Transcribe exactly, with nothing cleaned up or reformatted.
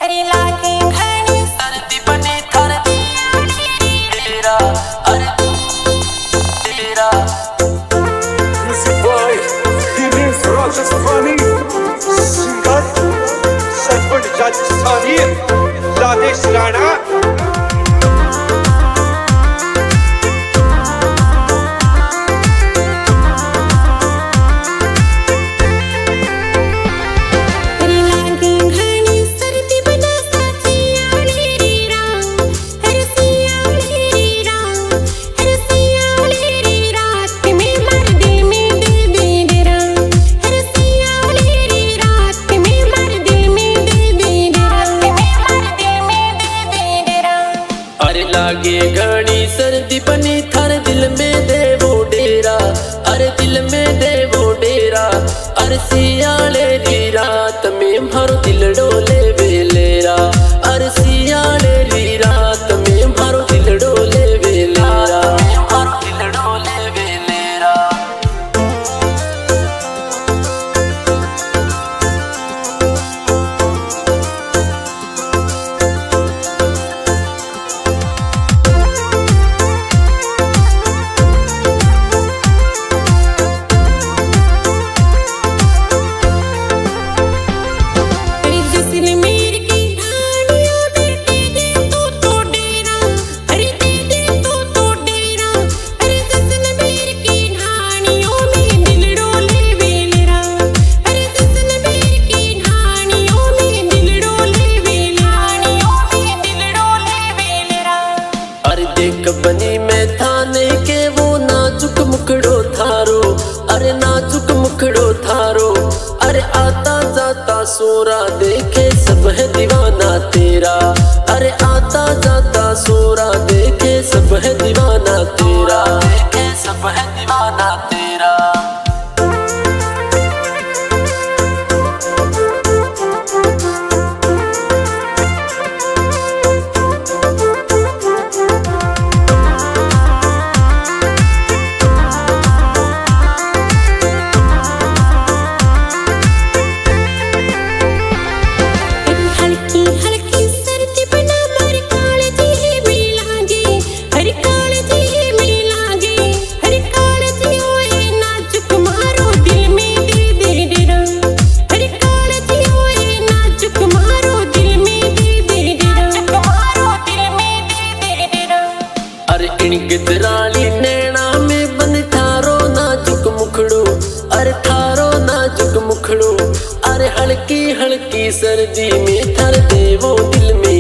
अरे लागे घड़ी सर्दी बनी थर तेरा अरे तेरा Music boy, Dinesh Rajasthani, singer Sarpan Rajasthani, Ladesh Rana. लागे घड़ी सर्दी बनी थारे दिल में दे वो डेरा अरे दिल में दे वो डेरा अरे सियाले दी रात में मारो दिल डोले वेलेरा अरे सियाले दी रात में मारो दिल डोले वेलेरा मारो दिल डोले वेलेरा बनी में थाने के वो नाजुक मुखड़ो थारो अरे नाजुक मुखड़ो थारो अरे आता जाता सोरा देखे सब है दीवाना तेरा अरे आता जाता सोरा देखे सब है दीवाना तेरा देखे सब है दीवाना तेरा गिदराली नैना में बन थारो नाजुक मुखड़ो अरे थारो नाजुक मुखड़ो अरे हल्की हल्की सर्दी में थर दे वो दिल में